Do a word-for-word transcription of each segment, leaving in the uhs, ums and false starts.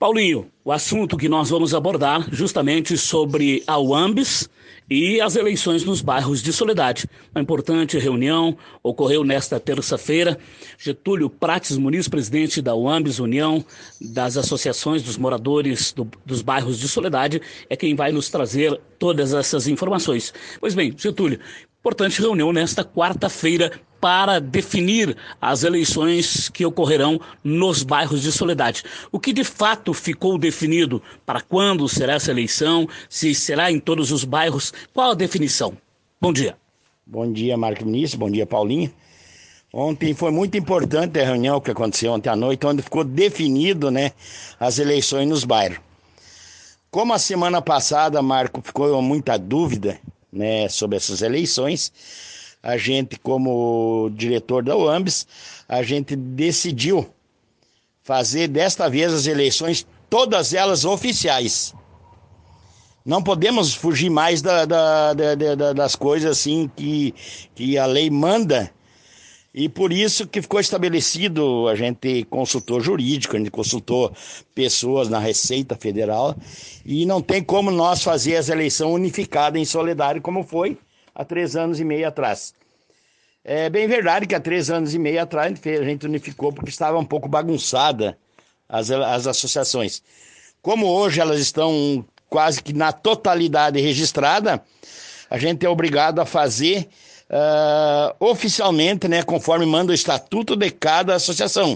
Paulinho, o assunto que nós vamos abordar justamente sobre a UAMBS e as eleições nos bairros de Soledade. Uma importante reunião ocorreu nesta terça-feira. Getúlio Prates Muniz, presidente da UAMBS, União das Associações dos Moradores do, dos Bairros de Soledade, é quem vai nos trazer todas essas informações. Pois bem, Getúlio, importante reunião nesta quarta-feira para definir as eleições que ocorrerão nos bairros de Soledade. O que de fato ficou definido? Para quando será essa eleição? Se será em todos os bairros? Qual a definição? Bom dia. Bom dia, Marco Ministro. Bom dia, Paulinho. Ontem foi muito importante a reunião que aconteceu ontem à noite, onde ficou definido, né, as eleições nos bairros. Como a semana passada, Marco, ficou muita dúvida, né, sobre essas eleições, a gente, como diretor da UAMBS, a gente decidiu fazer desta vez as eleições, todas elas oficiais. Não podemos fugir mais da, da, da, da, das coisas assim que, que a lei manda, e por isso que ficou estabelecido, a gente consultou jurídico, a gente consultou pessoas na Receita Federal, e não tem como nós fazer as eleições unificadas em Soledade, como foi há três anos e meio atrás. É bem verdade que há três anos e meio atrás a gente unificou porque estava um pouco bagunçada as, as associações. Como hoje elas estão quase que na totalidade registrada, a gente é obrigado a fazer uh, oficialmente, né, conforme manda o estatuto de cada associação.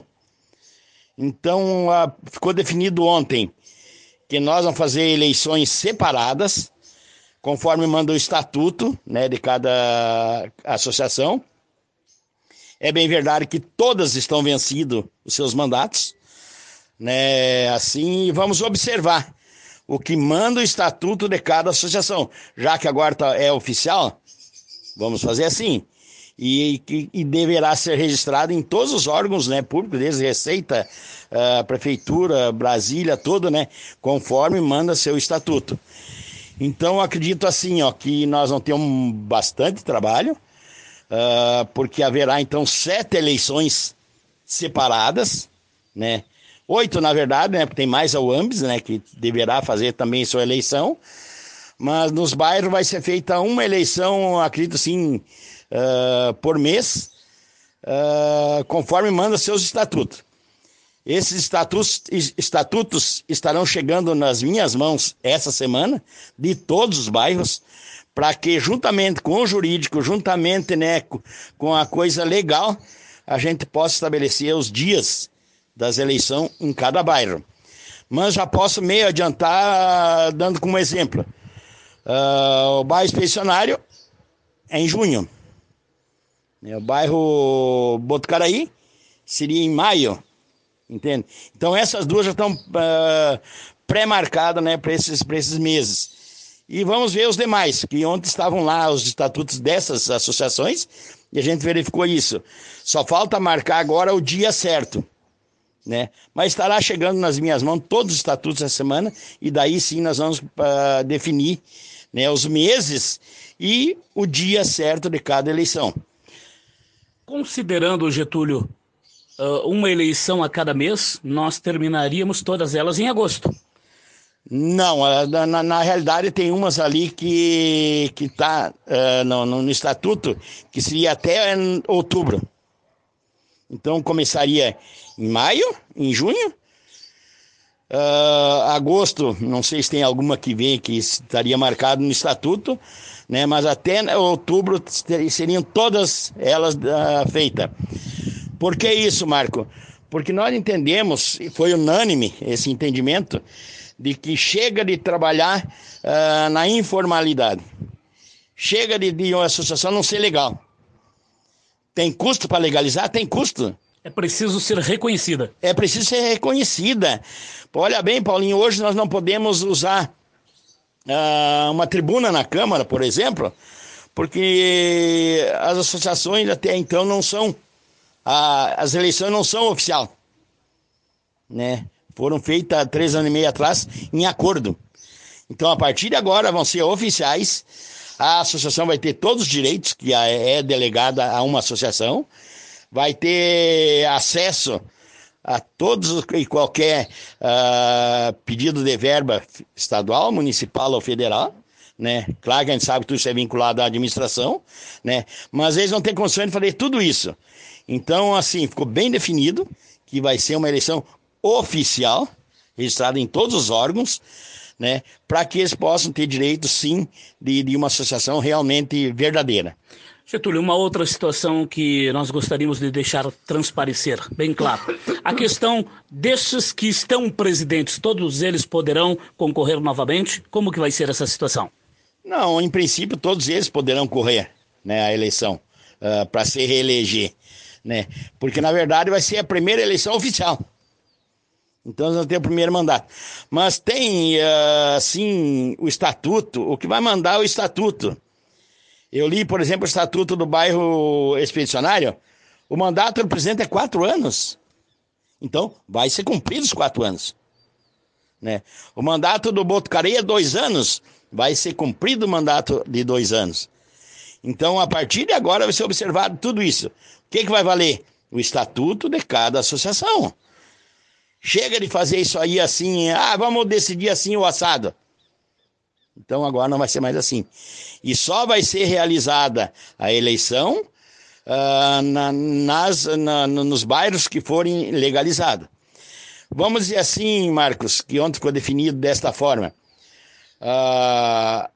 Então, uh, ficou definido ontem que nós vamos fazer eleições separadas, conforme manda o estatuto, né, de cada associação. É bem verdade que todas estão vencidos os seus mandatos, né? Assim, vamos observar o que manda o estatuto de cada associação. Já que agora tá, é oficial, vamos fazer assim. E, e, e deverá ser registrado em todos os órgãos, né, públicos, desde Receita, uh, Prefeitura, Brasília, tudo, né, conforme manda seu estatuto. Então, acredito assim, ó, que nós vamos ter um bastante trabalho, uh, porque haverá, então, sete eleições separadas, né? Oito, na verdade, né? Porque tem mais a UAMBS, né? Que deverá fazer também sua eleição. Mas nos bairros vai ser feita uma eleição, acredito assim, uh, por mês, uh, conforme manda seus estatutos. Esses estatutos, estatutos estarão chegando nas minhas mãos essa semana, de todos os bairros, para que juntamente com o jurídico, juntamente, né, com a coisa legal, a gente possa estabelecer os dias das eleições em cada bairro. Mas já posso meio adiantar, dando como exemplo. Uh, o bairro Expedicionário é em junho. O bairro Botucaraí seria em maio. Entende? Então essas duas já estão uh, pré-marcadas, né, para esses, para esses meses. E vamos ver os demais, que ontem estavam lá os estatutos dessas associações, e a gente verificou isso. Só falta marcar agora o dia certo, né? Mas estará chegando nas minhas mãos todos os estatutos essa semana, e daí sim nós vamos uh, definir, né, os meses e o dia certo de cada eleição. Considerando, Getúlio, Uh, uma eleição a cada mês, nós terminaríamos todas elas em agosto. Não, na, na, na realidade tem umas ali que que está uh, no, no estatuto, que seria até em outubro. Então começaria em maio, em junho, uh, agosto, não sei se tem alguma que vem que estaria marcado no estatuto, né? Mas até outubro seriam todas elas uh, feitas. Por que isso, Marco? Porque nós entendemos, e foi unânime esse entendimento, de que chega de trabalhar uh, na informalidade. Chega de, de uma associação não ser legal. Tem custo para legalizar? Tem custo. É preciso ser reconhecida. É preciso ser reconhecida. Olha bem, Paulinho, hoje nós não podemos usar uh, uma tribuna na Câmara, por exemplo, porque as associações até então não são... As eleições não são oficiais, né? Foram feitas três anos e meio atrás em acordo. Então, a partir de agora, vão ser oficiais. A associação vai ter todos os direitos que é delegada a uma associação. Vai ter acesso a todos e qualquer uh, pedido de verba estadual, municipal ou federal, né? Claro que a gente sabe que tudo isso é vinculado à administração, né? Mas eles não têm condições de fazer tudo isso. Então, assim, ficou bem definido que vai ser uma eleição oficial, registrada em todos os órgãos, né? Para que eles possam ter direito, sim, de, de uma associação realmente verdadeira. Getúlio, uma outra situação que nós gostaríamos de deixar transparecer, bem claro. A questão desses que estão presidentes, todos eles poderão concorrer novamente? Como que vai ser essa situação? Não, em princípio todos eles poderão correr, né, a eleição uh, para se reeleger, né? Porque na verdade vai ser a primeira eleição oficial. Então nós vamos ter o primeiro mandato. Mas tem, uh, sim, o estatuto, o que vai mandar é o estatuto. Eu li, por exemplo, o estatuto do bairro Expedicionário. O mandato do presidente é quatro anos. Então, vai ser cumprido os quatro anos. Né? O mandato do Botucari é dois anos. Vai ser cumprido o mandato de dois anos. Então, a partir de agora, vai ser observado tudo isso. O que, que vai valer? O estatuto de cada associação. Chega de fazer isso aí assim, ah, vamos decidir assim o assado. Então agora não vai ser mais assim. E só vai ser realizada a eleição uh, na, nas, na, nos bairros que forem legalizados. Vamos dizer assim, Marcos, que ontem ficou definido desta forma. Uh,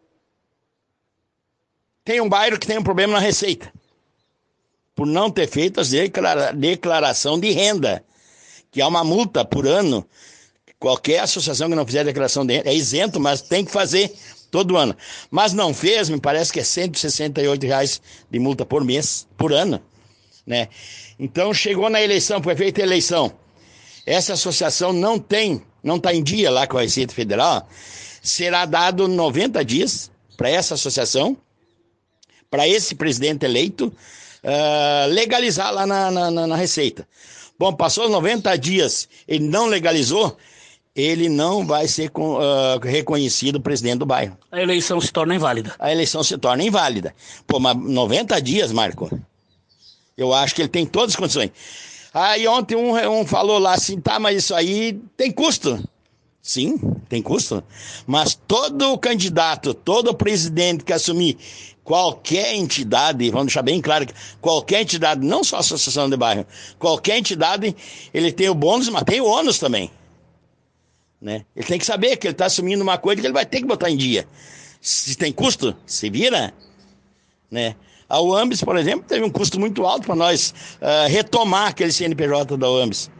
tem um bairro que tem um problema na receita, por não ter feito a declara- declaração de renda, que há uma multa por ano. Qualquer associação que não fizer declaração de renda é isento, mas tem que fazer todo ano. Mas não fez, me parece que é cento e sessenta e oito reais de multa por mês, por ano, né? Então chegou na eleição, foi feita a eleição. Essa associação não tem, não está em dia lá com a Receita Federal. Será dado noventa dias para essa associação, para esse presidente eleito, uh, legalizar lá na, na, na Receita. Bom, passou noventa dias, ele não legalizou, ele não vai ser uh, reconhecido presidente do bairro. A eleição se torna inválida. A eleição se torna inválida. Pô, mas noventa dias, Marco, eu acho que ele tem todas as condições. Aí ontem um, um falou lá assim, tá, mas isso aí tem custo. Sim, tem custo. Mas todo candidato, todo presidente que assumir qualquer entidade, vamos deixar bem claro que qualquer entidade, não só a associação de bairro, qualquer entidade, ele tem o bônus, mas tem o ônus também. Né? Ele tem que saber que ele está assumindo uma coisa que ele vai ter que botar em dia. Se tem custo, se vira. Né? A UAMBS, por exemplo, teve um custo muito alto para nós uh, retomar aquele C N P J da UAMBS.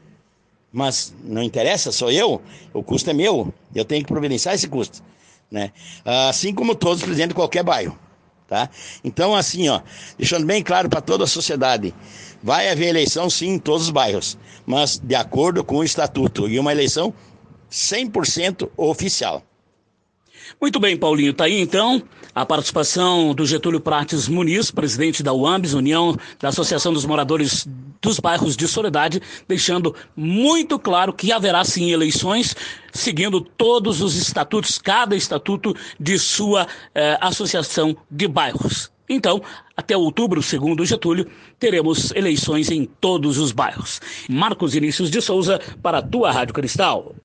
Mas não interessa, sou eu, o custo é meu, eu tenho que providenciar esse custo. Né? Assim como todos os presidentes de qualquer bairro. Tá? Então, assim, ó, deixando bem claro para toda a sociedade, vai haver eleição sim em todos os bairros, mas de acordo com o estatuto, e uma eleição cem por cento oficial. Muito bem, Paulinho, tá aí então a participação do Getúlio Prates Muniz, presidente da UAMBS, União da Associação dos Moradores dos Bairros de Soledade, deixando muito claro que haverá sim eleições, seguindo todos os estatutos, cada estatuto de sua eh, associação de bairros. Então, até outubro, segundo o Getúlio, teremos eleições em todos os bairros. Marcos Vinícius de Souza, para a tua Rádio Cristal.